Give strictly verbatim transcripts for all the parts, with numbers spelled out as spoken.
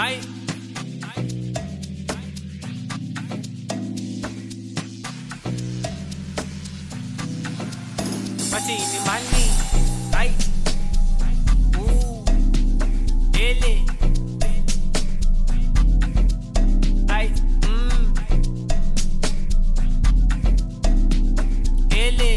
Ay, Martini money. Ay, ooh, ele. Ay, mm, ele.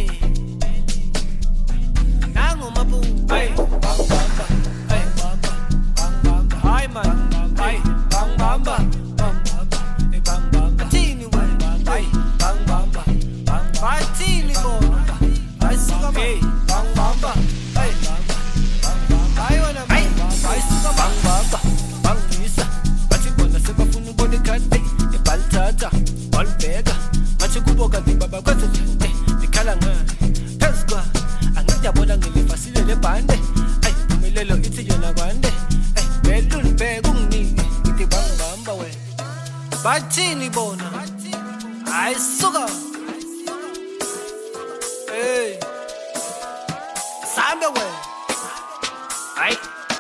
Nango mabu. Ay, bang bamba. Ay, bamba, bang bamba. Ay man, ay, bang bamba, bang bamba. Ay, bang bamba. Martini way. Ay, bang bamba, bang bamba. Martini boy. Ay, suka hey, bang bamba. Ay, bang bamba. Ay, wana bang bamba. Ay, suka bang bamba. Bang misa. Bachi bona se bafuna ubone kade. E baltata, all bega. Bachi kuboka di baba kwethe. Eh, dikhala nga. Kazwa. Angiyabona ngilifasile le bande. Ay, umelelo ithi yona kwande. Eh, belul bega unginike. Ithi bang bamba we. Bathini bona. Ay, suka. Hey, Samba way. Ay,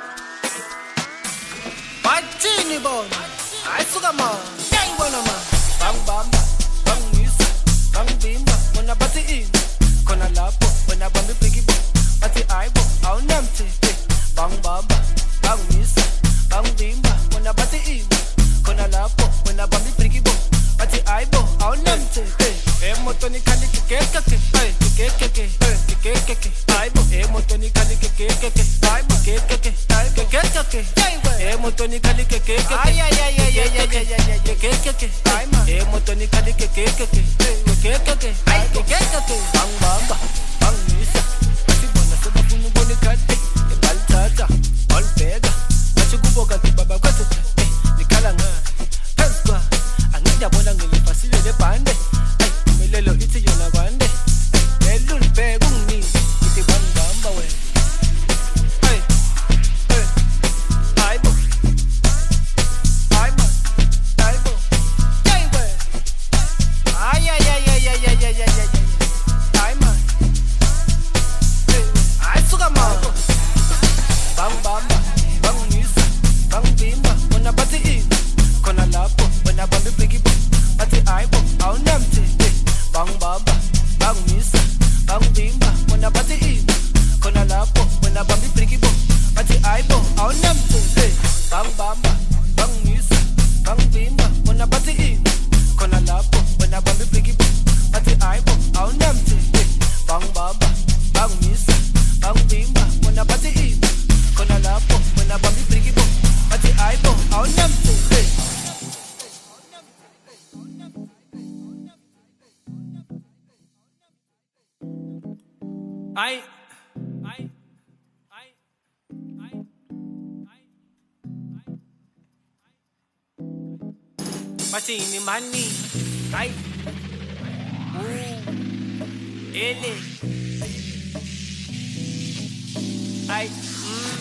Martini bona. Ay, suka ma. Yang bona ma. Bang bamba, bang misa, bang bimba. Mona bati in, kona lapo. Mona bambi pigi bo. Bati aibo, au namte. Bang bamba, bang misa, bang bimba. Mona bati in, kona lapo. Mona bambi pigi bo. Bati aibo, au namte. Eh, motoni kali keke keke. Ay, keke keke. Keke keke. Aibo, eh, motoni kali keke keke. Aibo, keke keke. Keke keke. Eh, motoni kali keke keke. Ay ay ay ay ay ay ay ay. Keke keke. Eh, motoni kali keke keke. Keke keke. Ay, keke keke. Bang bamba, bang misa. Basi bona se bafuna ubone kade. E baltata, all bega. Bathi kuboka di baba kwethe. Eh, dikhala nga. Kazwa. Angiyabona ngilifasile le bande. Ay, umelelo ithi yona kwande. Belul bega unginike. Ithi bang bamba we. Hey, hey. Aibo. Aibo. Aibo. Hey we. Ay ay ay ay ay ay ay ay ay. Ay man. Hey, ay suka ma. Bang bamba, bang misa, bang bimba. Mona bati in, kona lapo. Mona bambi pigi bo. Bati aibo, au namte. Bang bamba, bang misa, bang bimba. Mona bati in, kona lapo. Mona bambi pigi bo. Bati aibo, au namte. Bang bamba, bang misa, bang bimba. Mona bati in, kona lapo. Mona bambi pigi bo. Bati aibo, au namte. Bang bamba, bang misa, bang bimba. Mona bati in, kona lapo. Mona bambi pigi bo. Bati aibo, au namte. Ay, ay, ay, ay, ay, Martini money. Ay, ooh, ele. Ay, mm,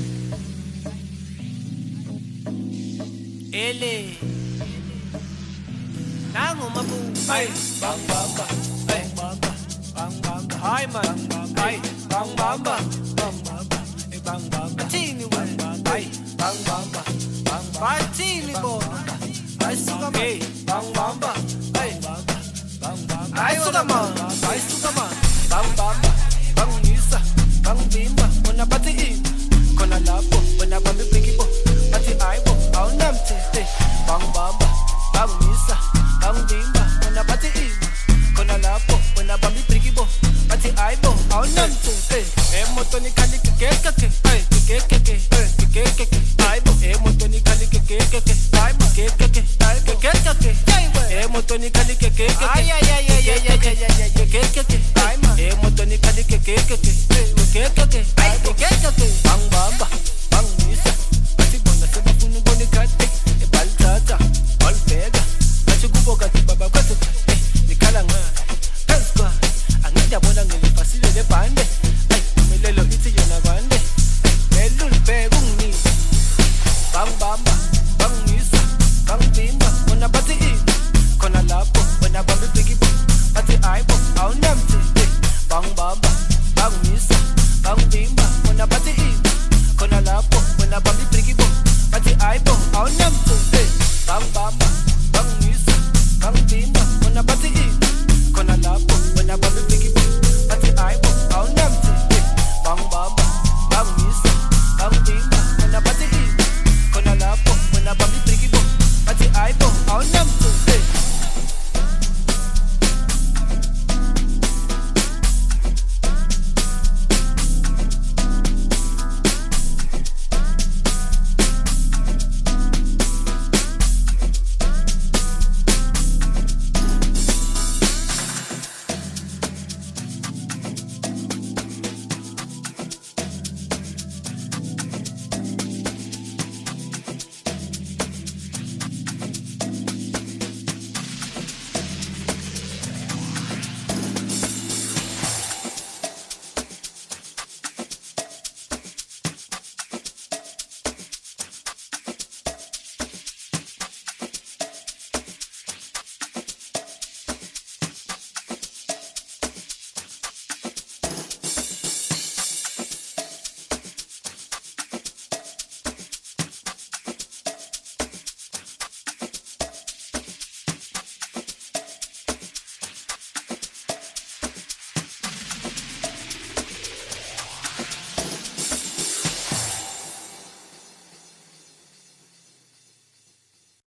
ele. Nango mabu. Ay, bang bamba. Ay, bamba, bang bamba. Ay man. Ay, bang bamba, bang bamba, eh bang bamba. Martini way, ay, bang bamba, bang bamba. Martini bona, ay suka ma, hey, bang bamba, ay, bang bamba. Ay suka ma, ay suka ma, bang bamba, bang misa, bang bimba. Mona bati in, kona lapo, mona bambi pigi bo. Bati aibo, au namte, hey, bang bamba, bang misa, bang bimba. Mona bati in, kona lapo, mona bambi pigi bo. Bati aibo, au namte. Eh, motoni kali keke keke. Ay, keke keke. Keke keke. Aibo, eh, motoni kali keke keke. Aibo, keke keke. Keke keke. Eh, motoni kali keke keke. Ay ay ay